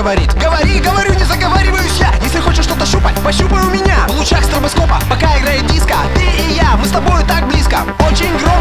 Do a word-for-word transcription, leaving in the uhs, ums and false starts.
говорит. Говори, говорю, не заговариваюсь я. Если хочешь что-то щупать, пощупай у меня. В лучах стробоскопа, пока играет диско, ты и я, мы с тобою так близко. Очень громко.